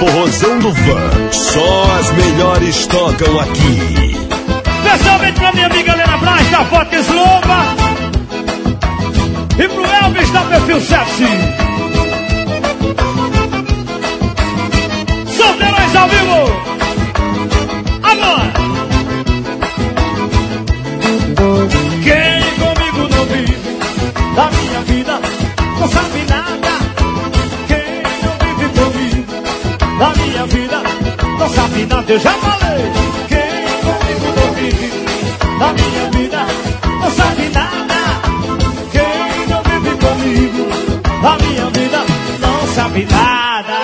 Forrozão do Van. Só as melhores tocam aqui. Especialmente pra minha amiga Helena Braz, da Foca Slova. E pro Elvis, da Perfil Sexy. Solteirões ao vivo. Agora. Quem comigo não vive da minha vida não sabe nada. Quem não vive comigo da minha vida não sabe nada. Eu já falei. Quem comigo não vive da minha vida não sabe nada. Quem não vive comigo da minha vida não sabe nada.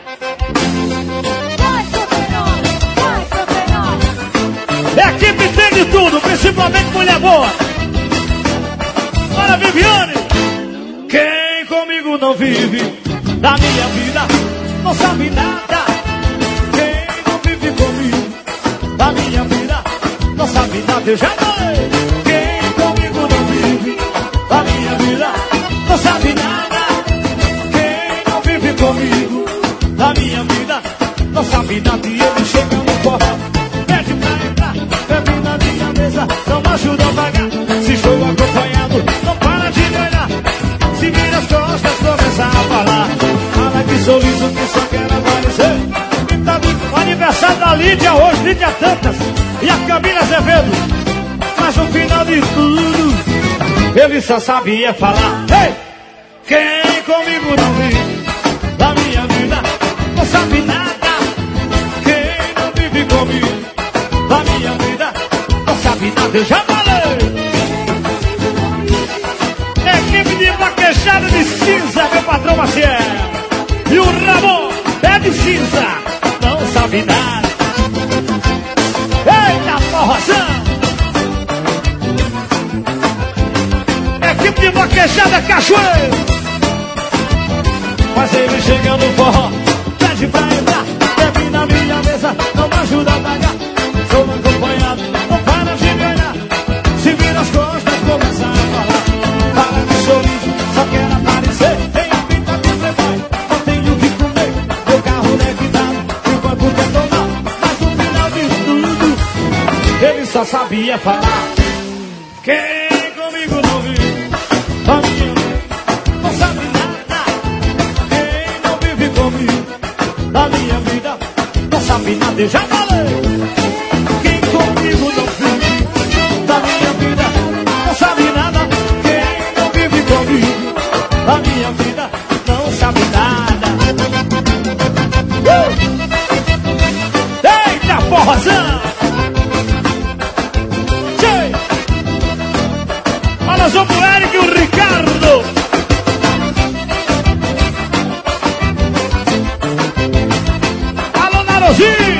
Equipe tem de tudo, principalmente mulher boa. Bora, Viviane. Quem comigo não vive da minha vida não sabe nada. Quem não vive comigo da minha vida não sabe nada. Eu já falei. Quem comigo não vive da minha vida não sabe nada. Quem não vive comigo da minha vida não sabe nada. E ele chega no forró, pede pra entrar, bebe na minha mesa, não me ajuda a pagar. Se estou acompanhado, não para de me olhar. Se vira as costas, começa a falar. Fala que sorriso que só quer aparecer. O aniversário da Lídia hoje, Lídia Tantas e a Camila Azevedo. Mas no final de tudo, ele só sabia falar. Ei! Quem comigo não vive da minha vida não sabe nada. Quem não vive comigo da minha vida não sabe nada. Eu já falei. Equipe de vaquejada de cinza, meu patrão Maciel. E o Ramon bebe cinza, não sabe nada. Eita forrozão. Equipe de vaquejada Cachoeiro. Mas ele chega no forró, pede pra entrar, bebe na minha mesa, não me ajuda a pagar. Sou acompanhado, não para de me olhar. Se vira as costas, começa a falar. Para de sorriso, só quer aparecer. Tem a pinta do playboy, não tenho o que comer. Meu carro levitado, e o banco quer tomar. Mas no final de tudo, ele só sabia falar. Quem comigo não vive, a minha não sabe nada. Quem não vive comigo da minha vida não sabe nada. Eu já falei. Quem comigo não vive da minha vida não sabe nada. Quem não vive comigo da minha vida não sabe nada. Eita forrozão. Fala sobre o Eric e o Ricardo. Alô, Narozinho.